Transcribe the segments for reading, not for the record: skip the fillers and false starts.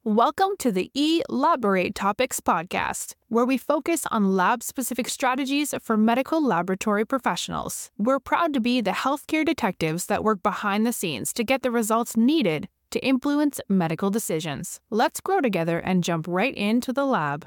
Welcome to the Elaborate Topics podcast, where we focus on lab-specific strategies for medical laboratory professionals. We're proud to be the healthcare detectives that work behind the scenes to get the results needed to influence medical decisions. Let's grow together and jump right into the lab.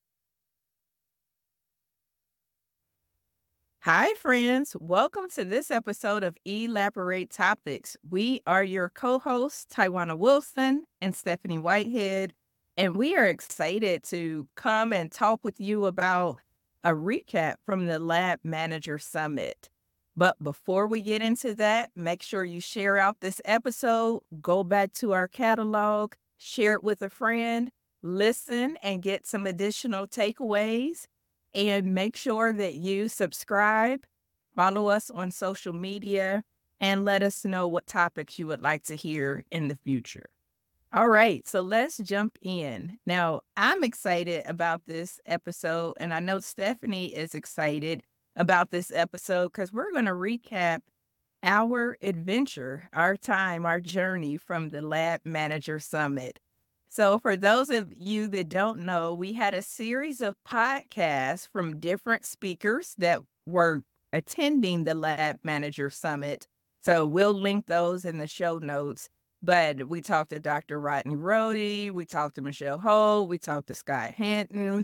Hi, friends. Welcome to this episode of Elaborate Topics. We are your co-hosts, Taiwana Wilson and Stephanie Whitehead, and we are excited to come and talk with you about a recap from the Lab Manager Summit. But before we get into that, make sure you share out this episode, go back to our catalog, share it with a friend, listen, and get some additional takeaways. And make sure that you subscribe, follow us on social media, and let us know what topics you would like to hear in the future. All right, so let's jump in. Now, I'm excited about this episode, and I know Stephanie is excited about this episode because we're going to recap our adventure, our time, our journey from the Lab Manager Summit. So, for those of you that don't know, we had a series of podcasts from different speakers that were attending the Lab Manager Summit. So, we'll link those in the show notes. But we talked to Dr. Rodney Rohde, we talked to Michelle Ho, we talked to Scott Hanton,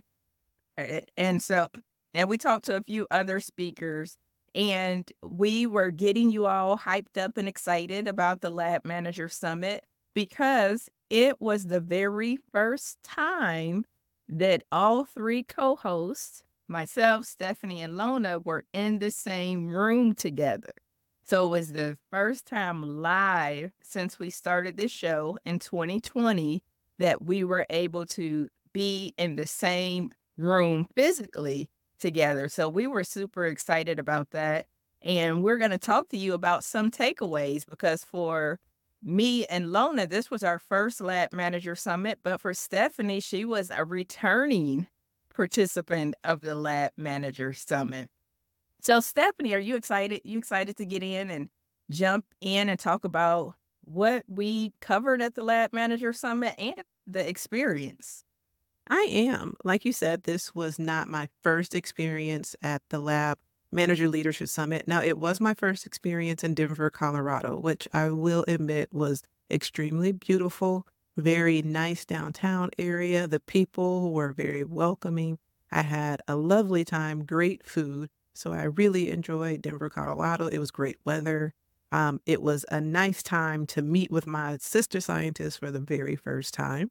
and we talked to a few other speakers. And we were getting you all hyped up and excited about the Lab Manager Summit because it was the very first time that all three co-hosts, myself, Stephanie, and Lona, were in the same room together. So it was the first time live since we started this show in 2020 that we were able to be in the same room physically together. So we were super excited about that. And we're going to talk to you about some takeaways because for me and Lona, this was our first Lab Manager Summit, but for Stephanie, she was a returning participant of the Lab Manager Summit. So Stephanie, are you excited? You excited to get in and jump in and talk about what we covered at the Lab Manager Summit and the experience? I am. Like you said, this was not my first experience at the Lab Manager Leadership Summit. Now, it was my first experience in Denver, Colorado, which I will admit was extremely beautiful, very nice downtown area. The people were very welcoming. I had a lovely time, great food. So I really enjoyed Denver, Colorado. It was great weather. It was a nice time to meet with my sister scientists for the very first time.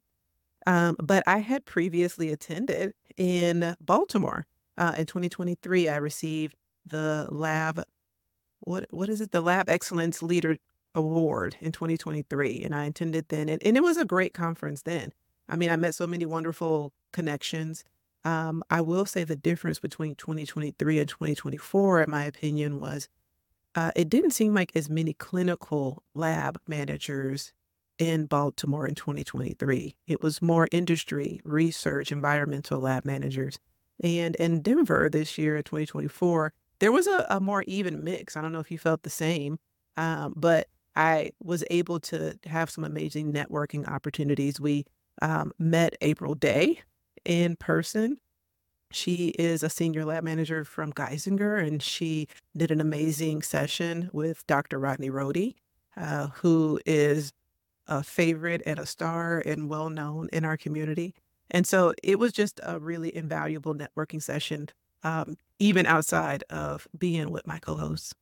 But I had previously attended in Baltimore. In 2023, I received the Lab, what is it? The Lab Excellence Leader Award in 2023. And I attended then. And it was a great conference then. I mean, I met so many wonderful connections. I will say the difference between 2023 and 2024, in my opinion, was it didn't seem like as many clinical lab managers in Baltimore in 2023. It was more industry, research, environmental lab managers. And in Denver this year, 2024, there was a more even mix. I don't know if you felt the same, but I was able to have some amazing networking opportunities. We met April Day in person. She is a senior lab manager from Geisinger, and she did an amazing session with Dr. Rodney Rohde, who is a favorite and a star and well known in our community. And so it was just a really invaluable networking session, even outside of being with my co-hosts.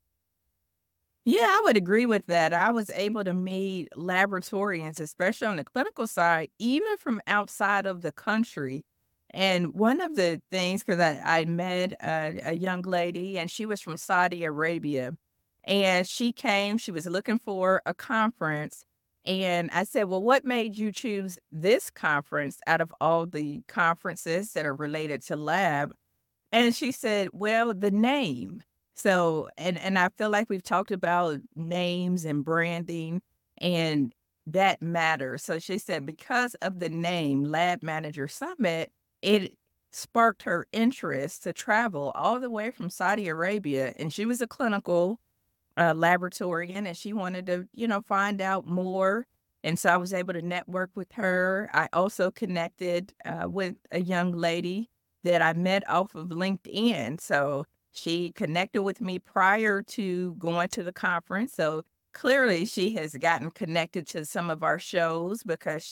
Yeah, I would agree with that. I was able to meet laboratorians, especially on the clinical side, even from outside of the country. And one of the things, because I met a young lady and she was from Saudi Arabia and she was looking for a conference. And I said, well, what made you choose this conference out of all the conferences that are related to lab? And she said, well, the name. So, and I feel like we've talked about names and branding and that matters. So she said, because of the name Lab Manager Summit, it sparked her interest to travel all the way from Saudi Arabia. And she was a clinical laboratorian and she wanted to, find out more And so I was able to network with her. I also connected with a young lady that I met off of LinkedIn. So she connected with me prior to going to the conference. So clearly she has gotten connected to some of our shows because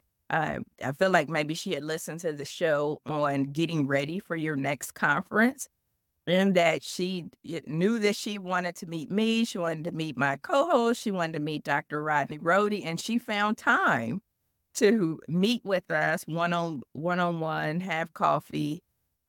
I feel like maybe she had listened to the show on getting ready for your next conference and that knew that she wanted to meet me. She wanted to meet my co-host. She wanted to meet Dr. Rodney Rhodey, and she found time to meet with us one on one, have coffee,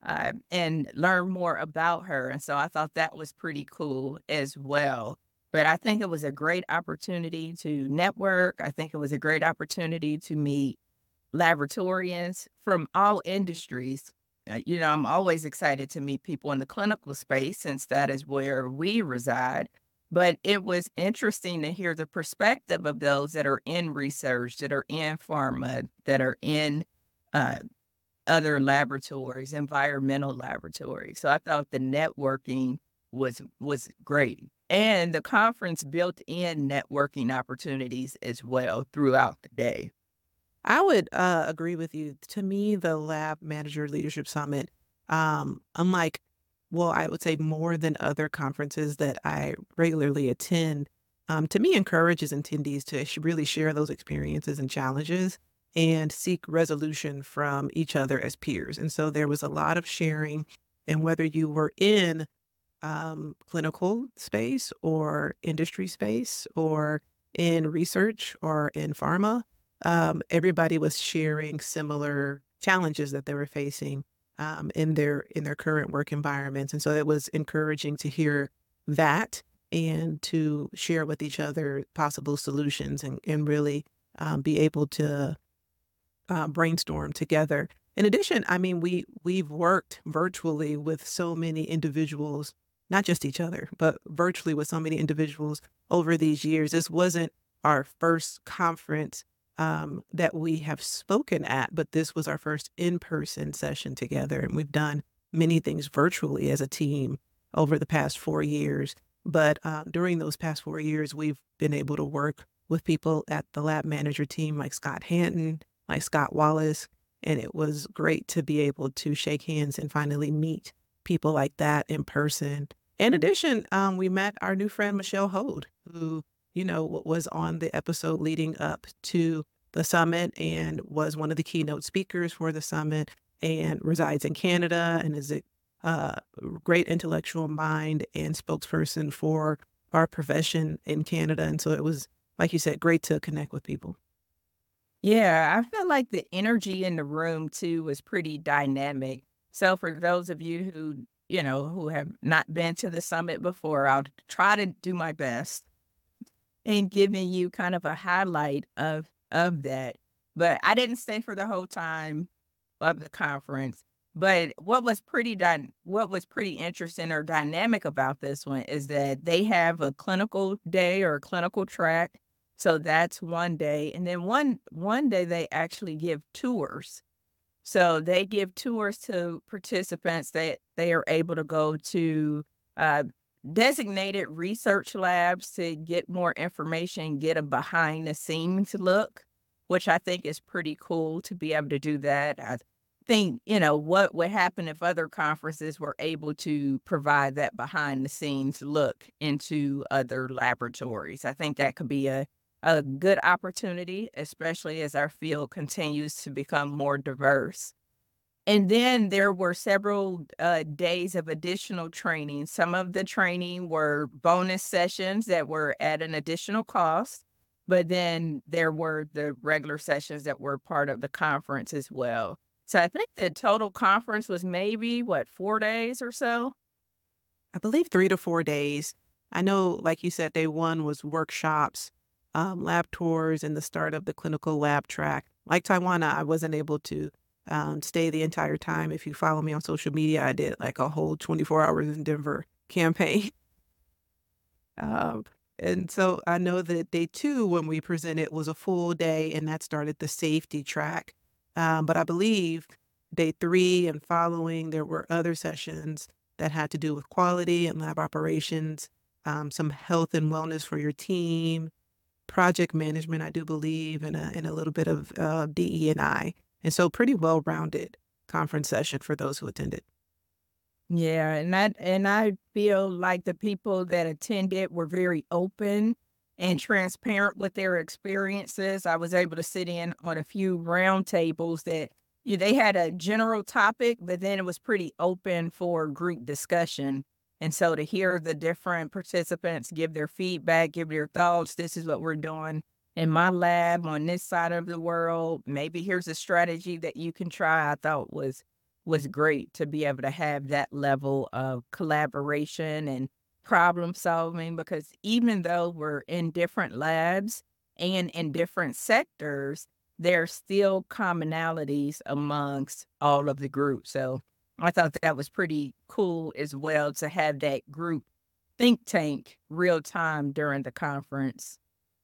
and learn more about her. And so I thought that was pretty cool as well. But I think it was a great opportunity to network. I think it was a great opportunity to meet laboratorians from all industries. I'm always excited to meet people in the clinical space since that is where we reside. But it was interesting to hear the perspective of those that are in research, that are in pharma, that are in uh, other laboratories, environmental laboratories. So I thought the networking was great. And the conference built in networking opportunities as well throughout the day. I would agree with you. To me, the Lab Manager Leadership Summit, unlike, well, I would say more than other conferences that I regularly attend, to me, encourages attendees to really share those experiences and challenges and seek resolution from each other as peers. And so there was a lot of sharing, and whether you were in clinical space or industry space or in research or in pharma, everybody was sharing similar challenges that they were facing in their current work environments. And so it was encouraging to hear that and to share with each other possible solutions and really be able to brainstorm together. In addition, I mean, we've worked virtually with so many individuals, not just each other, but virtually with so many individuals over these years. This wasn't our first conference that we have spoken at, but this was our first in-person session together. And we've done many things virtually as a team over the past 4 years. But during those past 4 years, we've been able to work with people at the lab manager team like Scott Hanton, like Scott Wallace. And it was great to be able to shake hands and finally meet people like that in person. In addition, we met our new friend, Michelle Hode, who, was on the episode leading up to the summit and was one of the keynote speakers for the summit and resides in Canada and is a great intellectual mind and spokesperson for our profession in Canada. And so it was, like you said, great to connect with people. Yeah, I felt like the energy in the room too was pretty dynamic. So for those of you who have not been to the summit before, I'll try to do my best in giving you kind of a highlight of that. But I didn't stay for the whole time of the conference. But what was pretty interesting or dynamic about this one is that they have a clinical day or a clinical track. So that's one day. And then one day they actually give tours. So they give tours to participants that they are able to go to uh, designated research labs to get more information, get a behind the scenes look, which I think is pretty cool to be able to do that. I think, what would happen if other conferences were able to provide that behind the scenes look into other laboratories. I think that could be a good opportunity, especially as our field continues to become more diverse. And then there were several days of additional training. Some of the training were bonus sessions that were at an additional cost, but then there were the regular sessions that were part of the conference as well. So I think the total conference was maybe, 4 days or so? I believe 3 to 4 days. I know, like you said, day one was workshops, lab tours, and the start of the clinical lab track. Like Taiwana, I wasn't able to stay the entire time. If you follow me on social media, I did like a whole 24 hours in Denver campaign. Um, and so I know that day two, when we presented, was a full day, and that started the safety track. But I believe day three and following, there were other sessions that had to do with quality and lab operations, some health and wellness for your team, project management, I do believe, and a little bit of DE&I. And so pretty well-rounded conference session for those who attended. Yeah, and I feel like the people that attended were very open and transparent with their experiences. I was able to sit in on a few round tables that they had a general topic, but then it was pretty open for group discussion. And so to hear the different participants give their feedback, give their thoughts, this is what we're doing in my lab on this side of the world. Maybe here's a strategy that you can try. I thought was great to be able to have that level of collaboration and problem solving, because even though we're in different labs and in different sectors, there's still commonalities amongst all of the groups. So I thought that was pretty cool as well to have that group think tank real time during the conference.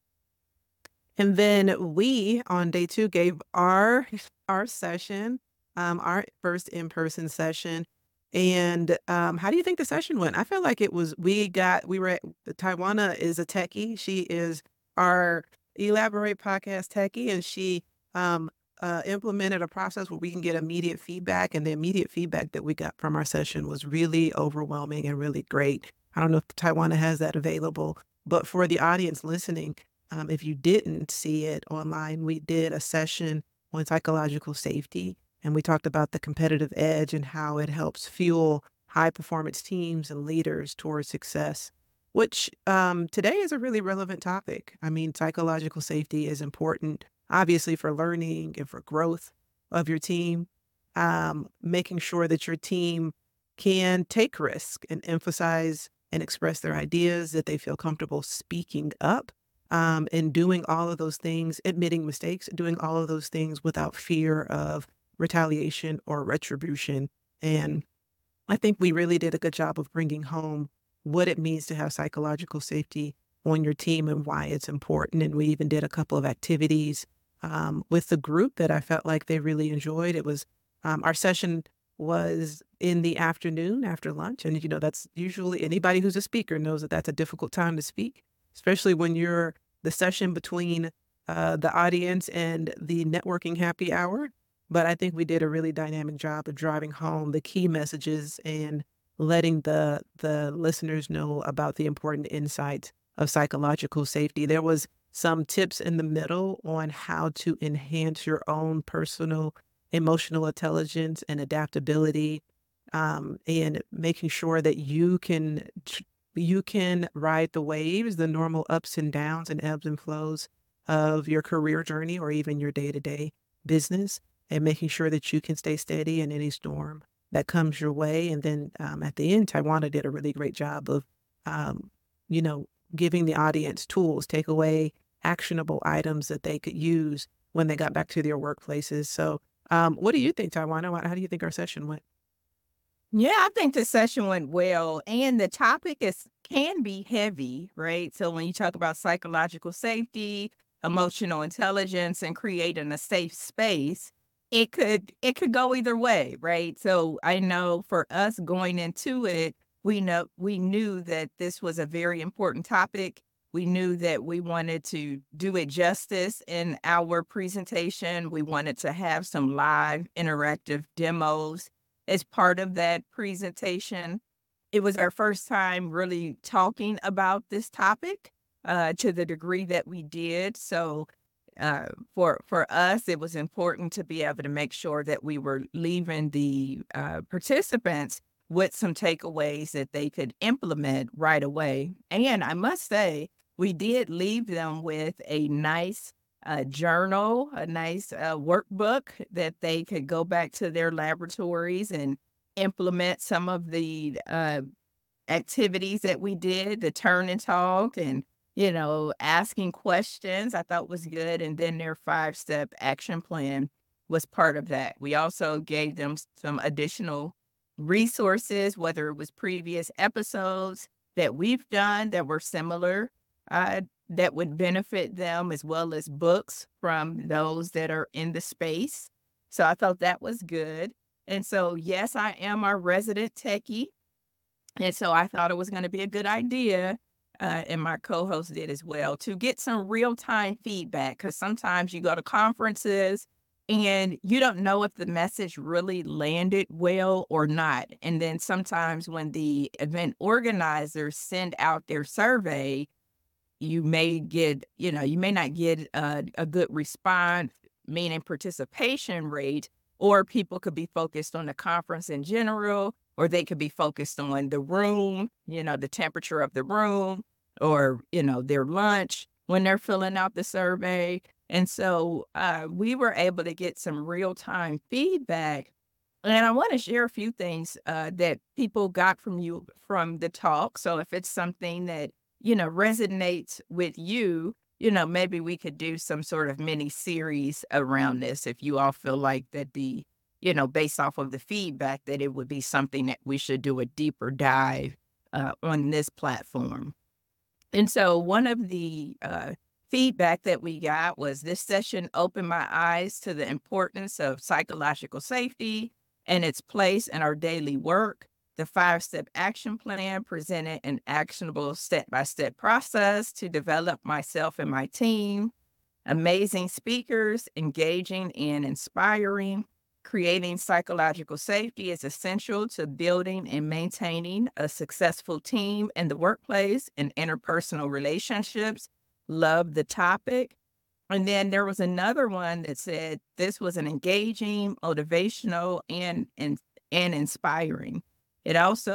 And then we on day 2 gave our session, our first in-person session. And how do you think the session went? I feel like it was, we were at, Taiwana is a techie. She is our Elaborate podcast techie, and she implemented a process where we can get immediate feedback. And the immediate feedback that we got from our session was really overwhelming and really great. I don't know if Taiwana has that available, but for the audience listening, if you didn't see it online, we did a session on psychological safety, and we talked about the competitive edge and how it helps fuel high performance teams and leaders towards success, which today is a really relevant topic. I mean, psychological safety is important, obviously, for learning and for growth of your team, making sure that your team can take risk and emphasize and express their ideas, that they feel comfortable speaking up, and doing all of those things, admitting mistakes, doing all of those things without fear of retaliation or retribution. And I think we really did a good job of bringing home what it means to have psychological safety on your team and why it's important. And we even did a couple of activities with the group that I felt like they really enjoyed. It was our session was in the afternoon after lunch. And, that's usually, anybody who's a speaker knows that that's a difficult time to speak, especially when you're the session between the audience and the networking happy hour. But I think we did a really dynamic job of driving home the key messages and letting the listeners know about the important insights of psychological safety. There was some tips in the middle on how to enhance your own personal emotional intelligence and adaptability, and making sure that you can ride the waves, the normal ups and downs and ebbs and flows of your career journey or even your day-to-day business, and making sure that you can stay steady in any storm that comes your way. And then at the end, Taiwana did a really great job of, giving the audience tools, takeaway actionable items that they could use when they got back to their workplaces. So what do you think, Taiwana? How do you think our session went? Yeah, I think the session went well, and the topic can be heavy, right? So when you talk about psychological safety, emotional intelligence, and creating a safe space, it could go either way, right? So I know for us going into it, we knew that this was a very important topic. We knew that we wanted to do it justice in our presentation. We wanted to have some live interactive demos as part of that presentation. It was our first time really talking about this topic to the degree that we did. So for us, it was important to be able to make sure that we were leaving the participants with some takeaways that they could implement right away. And I must say, we did leave them with a nice journal, a nice workbook that they could go back to their laboratories and implement some of the activities that we did, the turn and talk, and asking questions, I thought was good. And then their 5-step action plan was part of that. We also gave them some additional resources, whether it was previous episodes that we've done that were similar, that would benefit them, as well as books from those that are in the space. So I thought that was good. And so, yes, I am our resident techie. And so I thought it was going to be a good idea and my co-host did as well, to get some real-time feedback. Because sometimes you go to conferences and you don't know if the message really landed well or not. And then sometimes when the event organizers send out their survey, you may get, you may not get a good response, meaning participation rate, or people could be focused on the conference in general, or they could be focused on the room, the temperature of the room, or, their lunch when they're filling out the survey. And so we were able to get some real time feedback. And I want to share a few things that people got from you from the talk. So if it's something that, resonates with you, maybe we could do some sort of mini series around this if you all feel like that based off of the feedback, that it would be something that we should do a deeper dive on this platform. And so one of the feedback that we got was, this session opened my eyes to the importance of psychological safety and its place in our daily work. The 5-step action plan presented an actionable step-by-step process to develop myself and my team. Amazing speakers, engaging and inspiring. Creating psychological safety is essential to building and maintaining a successful team in the workplace and interpersonal relationships. Love the topic. And then there was another one that said this was an engaging, motivational, and inspiring. It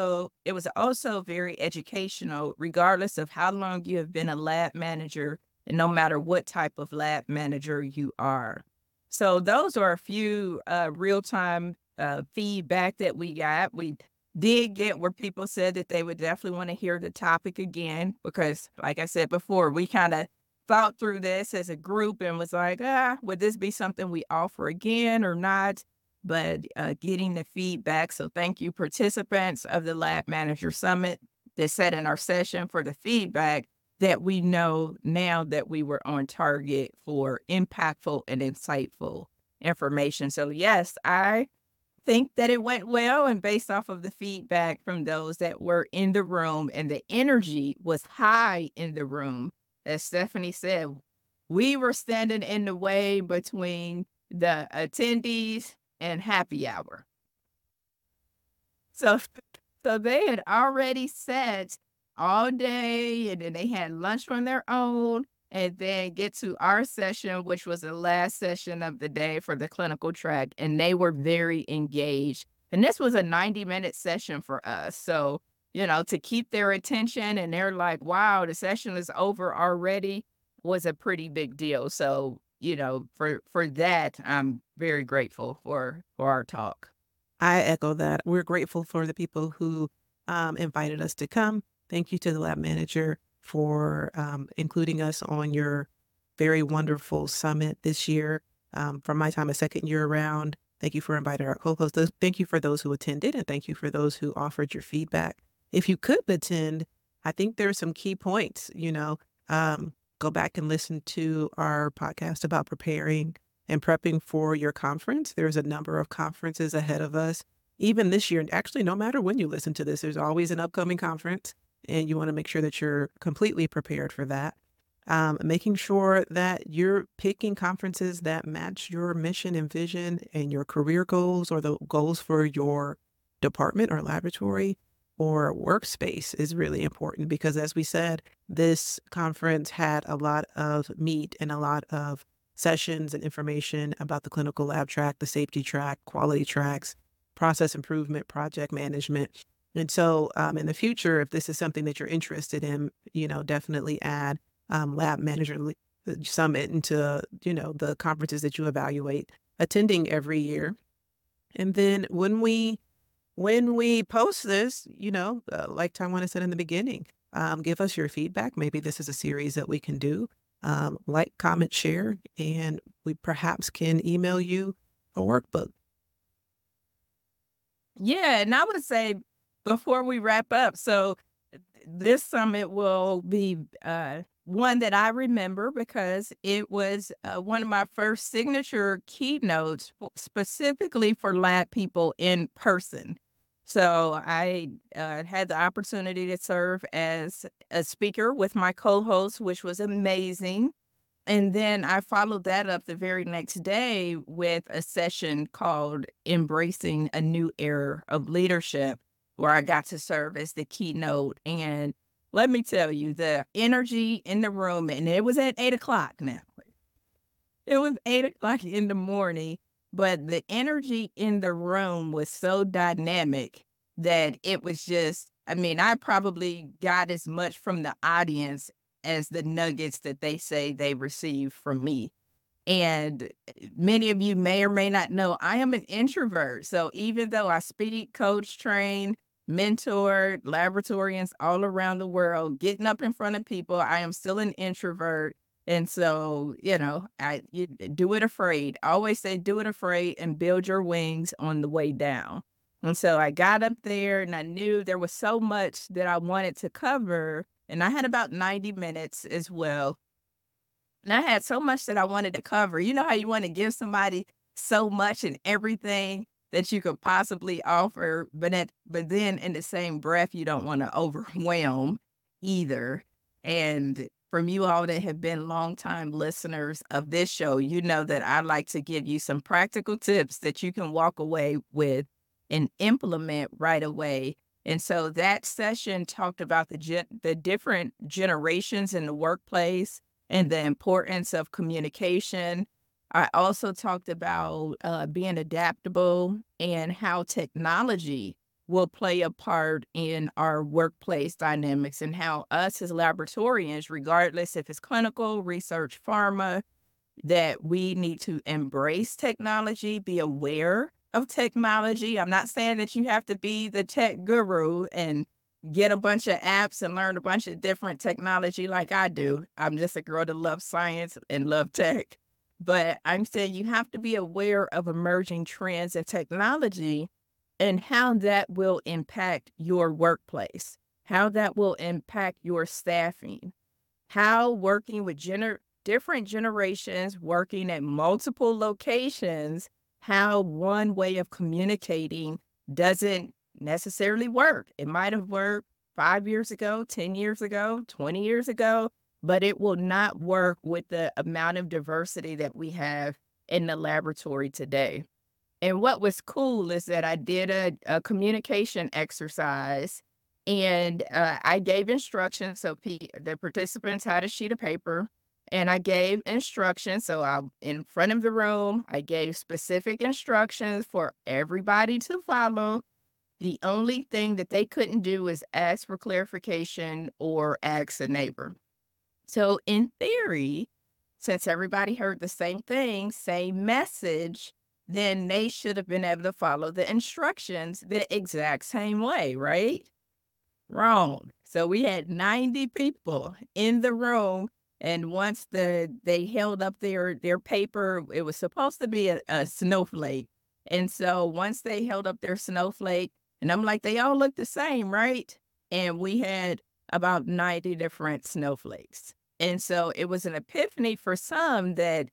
was also very educational, regardless of how long you have been a lab manager and no matter what type of lab manager you are. So those are a few real-time feedback that we got. We did get where people said that they would definitely want to hear the topic again, because like I said before, we kind of thought through this as a group and was like, would this be something we offer again or not? But getting the feedback. So thank you, participants of the Lab Manager Summit, that sat in our session for the feedback, that we know now that we were on target for impactful and insightful information. So yes, I think that it went well. And based off of the feedback from those that were in the room, and the energy was high in the room, as Stephanie said, we were standing in the way between the attendees and happy hour. So they had already sat all day, and then they had lunch on their own, and then get to our session, which was the last session of the day for the clinical track, and they were very engaged. And this was a 90-minute session for us. So, to keep their attention, and they're like, wow, the session is over already, was a pretty big deal. So, for that, I'm very grateful for our talk. I echo that. We're grateful for the people who invited us to come. Thank you to the lab manager for including us on your very wonderful summit this year. From my time a second year around, thank you for inviting our co-hosts. Thank you for those who attended, and thank you for those who offered your feedback. If you could attend, I think there are some key points, go back and listen to our podcast about preparing and prepping for your conference. There's a number of conferences ahead of us, even this year. And actually, no matter when you listen to this, there's always an upcoming conference, and you want to make sure that you're completely prepared for that. Making sure that you're picking conferences that match your mission and vision and your career goals, or the goals for your department or laboratory or workspace, is really important, because as we said, this conference had a lot of meat and a lot of sessions and information about the clinical lab track, the safety track, quality tracks, process improvement, project management. And so in the future, if this is something that you're interested in, definitely add Lab Manager Summit into, the conferences that you evaluate attending every year. And then when we post this, like Tawana said in the beginning, give us your feedback. Maybe this is a series that we can do. Like, comment, share, and we perhaps can email you a workbook. Yeah, and I would say, before we wrap up, so this summit will be one that I remember, because it was one of my first signature keynotes specifically for lab people in person. So I had the opportunity to serve as a speaker with my co-host, which was amazing. And then I followed that up the very next day with a session called Embracing a New Era of Leadership, where I got to serve as the keynote. And let me tell you, the energy in the room, and it was at 8 o'clock now. It was 8 o'clock in the morning, but the energy in the room was so dynamic that it was just, I mean, I probably got as much from the audience as the nuggets that they say they received from me. And many of you may or may not know, I am an introvert. So even though I speak, coach, train, mentor laboratorians all around the world, getting up in front of people, I am still an introvert. And so, you do it afraid. I always say do it afraid and build your wings on the way down. And so I got up there and I knew there was so much that I wanted to cover. And I had about 90 minutes as well, and I had so much that I wanted to cover. You know how you want to give somebody so much and everything that you could possibly offer, but then in the same breath, you don't want to overwhelm either. And from you all that have been longtime listeners of this show, you know that I like to give you some practical tips that you can walk away with and implement right away. And so that session talked about the different generations in the workplace and the importance of communication. I also talked about being adaptable and how technology will play a part in our workplace dynamics, and how us as laboratorians, regardless if it's clinical, research, pharma, that we need to embrace technology, be aware of technology. I'm not saying that you have to be the tech guru and get a bunch of apps and learn a bunch of different technology like I do. I'm just a girl that loves science and love tech. But I'm saying you have to be aware of emerging trends in technology and how that will impact your workplace, how that will impact your staffing, how working with different generations, working at multiple locations, how one way of communicating doesn't necessarily work. It might have worked 5 years ago, 10 years ago, 20 years ago, but it will not work with the amount of diversity that we have in the laboratory today. And what was cool is that I did a communication exercise, and I gave instructions. So the participants had a sheet of paper and I gave instructions. So in front of the room, I gave specific instructions for everybody to follow. The only thing that they couldn't do is ask for clarification or ask a neighbor. So in theory, since everybody heard the same thing, same message, then they should have been able to follow the instructions the exact same way, right? Wrong. So we had 90 people in the room, and once they held up their paper, it was supposed to be a snowflake. And so once they held up their snowflake, and I'm like, they all look the same, right? And we had about 90 different snowflakes. And so it was an epiphany for some that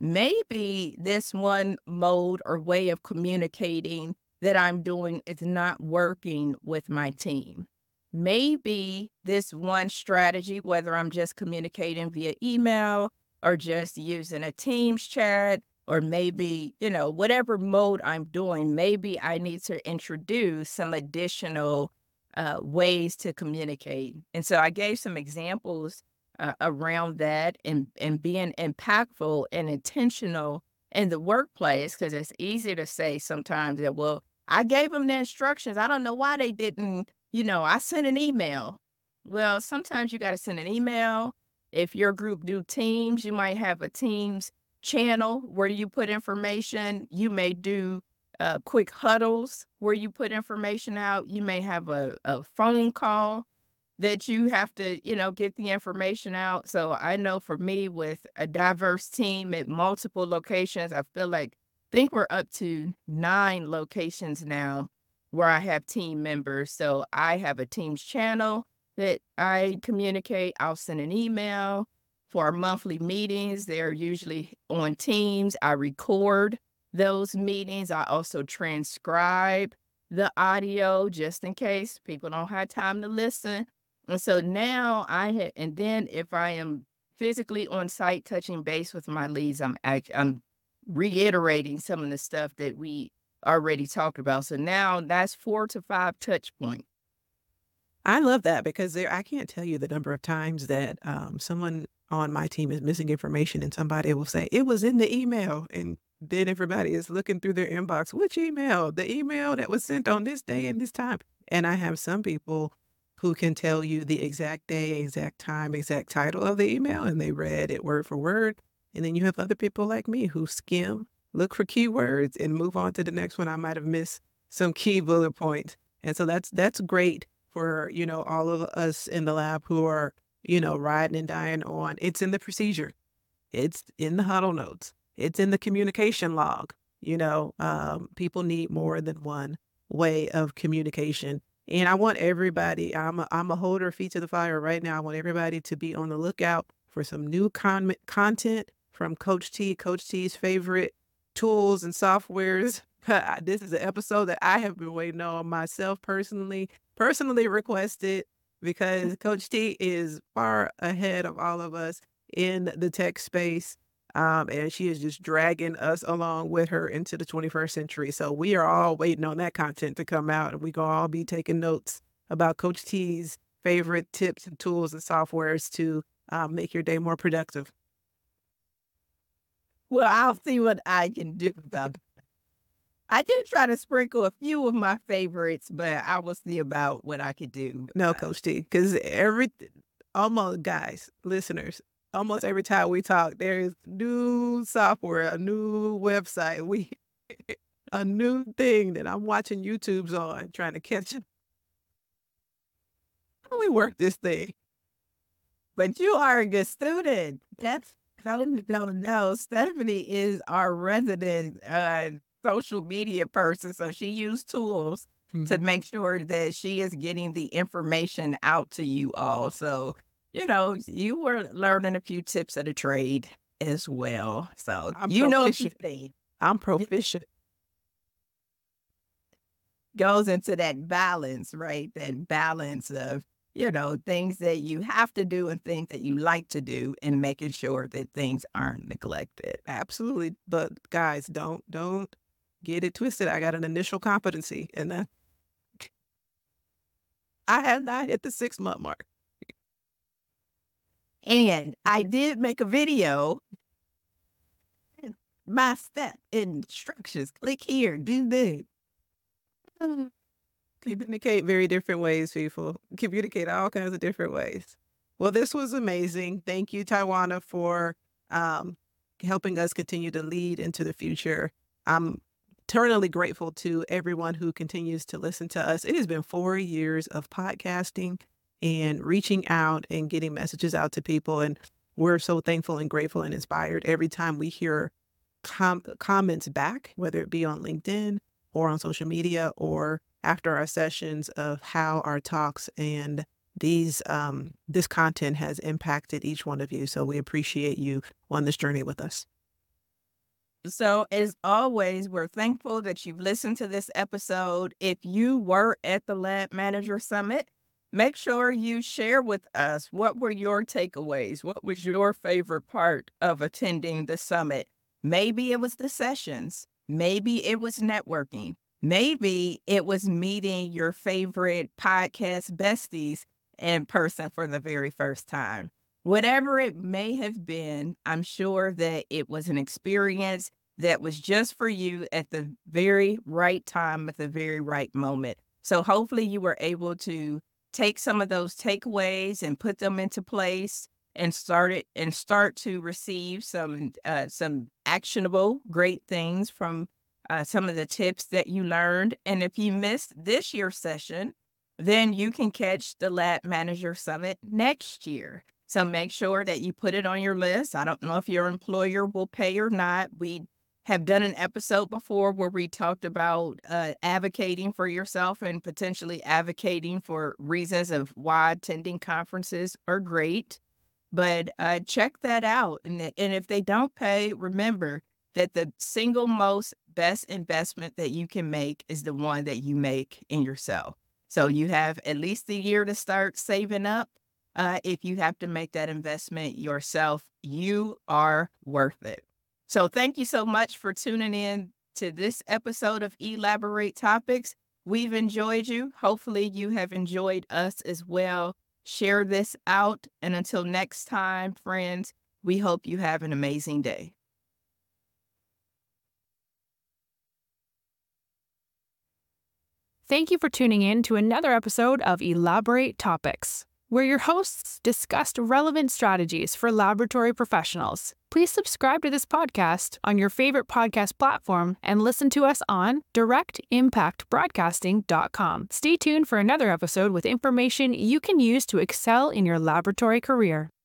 maybe this one mode or way of communicating that I'm doing is not working with my team. Maybe this one strategy, whether I'm just communicating via email or just using a Teams chat, or maybe, whatever mode I'm doing, maybe I need to introduce some additional ways to communicate. And so I gave some examples around that, and being impactful and intentional in the workplace, because it's easy to say sometimes that, well, I gave them the instructions. I don't know why they didn't, I sent an email. Well, sometimes you got to send an email. If your group do teams, you might have a Teams channel where you put information. You may do quick huddles where you put information out. You may have a phone call that you have to, get the information out. So I know for me, with a diverse team at multiple locations, I think we're up to 9 locations now where I have team members. So I have a Teams channel that I communicate. I'll send an email. For our monthly meetings, they're usually on Teams. I record those meetings. I also transcribe the audio just in case people don't have time to listen. And so now and then if I am physically on site touching base with my leads, I'm reiterating some of the stuff that we already talked about. So now that's 4 to 5 touch points. I love that because I can't tell you the number of times that someone on my team is missing information and somebody will say, it was in the email. And then everybody is looking through their inbox. Which email? The email that was sent on this day and this time. And I have some people who can tell you the exact day, exact time, exact title of the email, and they read it word for word. And then you have other people like me who skim, look for keywords, and move on to the next one. I might have missed some key bullet points. And so that's great for, all of us in the lab who are, riding and dying on. It's in the procedure. It's in the huddle notes. It's in the communication log. People need more than one way of communication. And I want everybody, I'm a holder of feet to the fire right now. I want everybody to be on the lookout for some new content from Coach T, Coach T's favorite tools and softwares. This is an episode that I have been waiting on myself personally requested, because Coach T is far ahead of all of us in the tech space. And she is just dragging us along with her into the 21st century. So we are all waiting on that content to come out, and we gonna all be taking notes about Coach T's favorite tips and tools and softwares to make your day more productive. Well, I'll see what I can do about it. I did try to sprinkle a few of my favorites, but I will see about what I could do. No, Coach T, because listeners, almost every time we talk, there is new software, a new website, a new thing that I'm watching YouTubes on, trying to catch it. How do we work this thing? But you are a good student. That's don't know. Stephanie is our resident social media person, so she used tools to make sure that she is getting the information out to you all. So, you were learning a few tips of the trade as well. So, I'm proficient. Goes into that balance, right? That balance of, things that you have to do and things that you like to do, and making sure that things aren't neglected. Absolutely. But guys, don't get it twisted. I got an initial competency, and I have not hit the 6-month mark. And I did make a video. My step instructions. Click here. Do this. Communicate very different ways, people. Communicate all kinds of different ways. Well, this was amazing. Thank you, Tawana, for helping us continue to lead into the future. I'm eternally grateful to everyone who continues to listen to us. It has been 4 years of podcasting and reaching out and getting messages out to people. And we're so thankful and grateful and inspired every time we hear comments back, whether it be on LinkedIn or on social media or after our sessions, of how our talks and this content has impacted each one of you. So we appreciate you on this journey with us. So as always, we're thankful that you've listened to this episode. If you were at the Lab Manager Summit, make sure you share with us, what were your takeaways? What was your favorite part of attending the summit? Maybe it was the sessions. Maybe it was networking. Maybe it was meeting your favorite podcast besties in person for the very first time. Whatever it may have been, I'm sure that it was an experience that was just for you at the very right time, at the very right moment. So hopefully you were able to take some of those takeaways and put them into place and start to receive some actionable, great things from some of the tips that you learned. And if you missed this year's session, then you can catch the Lab Manager Summit next year. So make sure that you put it on your list. I don't know if your employer will pay or not. We have done an episode before where we talked about advocating for yourself and potentially advocating for reasons of why attending conferences are great. But check that out. And if they don't pay, remember, that the single most best investment that you can make is the one that you make in yourself. So you have at least a year to start saving up. If you have to make that investment yourself, you are worth it. So thank you so much for tuning in to this episode of Elaborate Topics. We've enjoyed you. Hopefully you have enjoyed us as well. Share this out. And until next time, friends, we hope you have an amazing day. Thank you for tuning in to another episode of Elaborate Topics, where your hosts discussed relevant strategies for laboratory professionals. Please subscribe to this podcast on your favorite podcast platform and listen to us on directimpactbroadcasting.com. Stay tuned for another episode with information you can use to excel in your laboratory career.